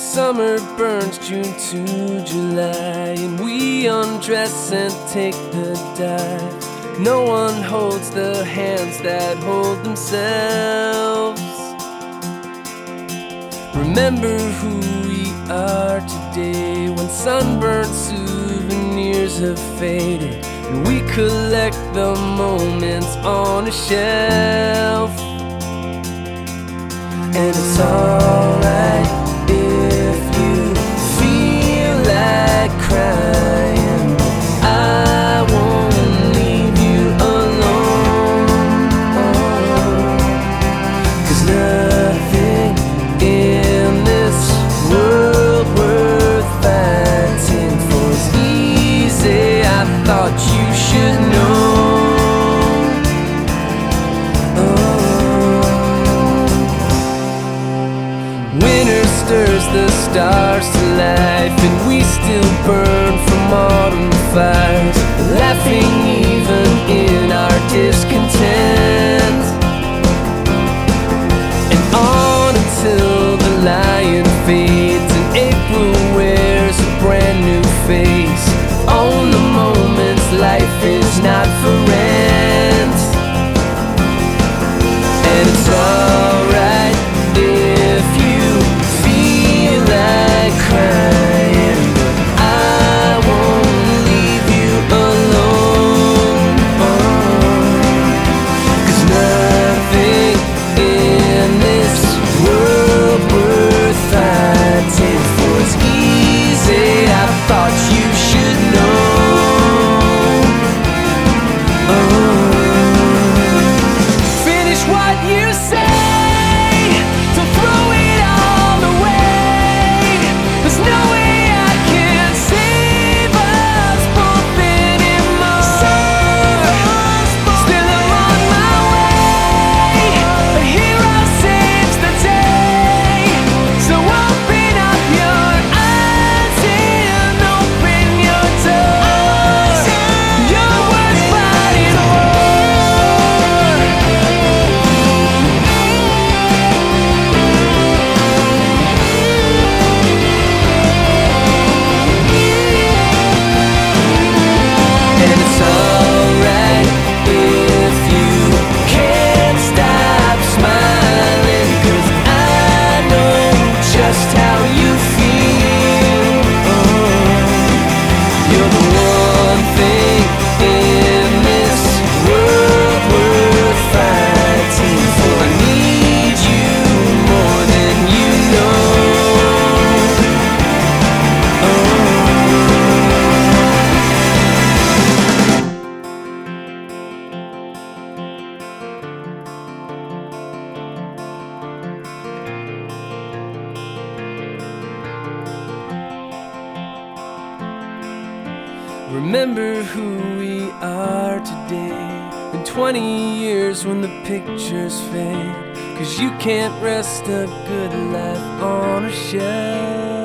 Summer burns June to July, and we undress and take the dive. No one holds the hands that hold themselves. Remember who we are today, when sunburned souvenirs have faded, and we collect the moments on a shelf. And it's alright if you feel like crying. I won't leave you alone, 'cause nothing in this world worth fighting for is easy. I thought you should know. Winter stirs the stars to life, and we still burn from autumn fires, laughing even in our discontent. And on until the lion fades and April wears a brand new face. Own the moments, life is not for rent. And it's alright if you feel like crying, but I won't leave you alone, 'cause nothing in this world worth fighting for is easy. I thought you should know. Finish what you say. Don't throw it all away. There's no way I can save us both anymore. Still I'm on my way. A hero saves the day. So open up your eyes and open your doors. You're worth fighting for. And it's alright if you can't stop smiling, 'cause I know just how you feel. You're the one thing in this world worth fighting for. I need you more than you know. Remember who we are today, in 20 years when the pictures fade, 'cause you can't rest a good life on a shelf.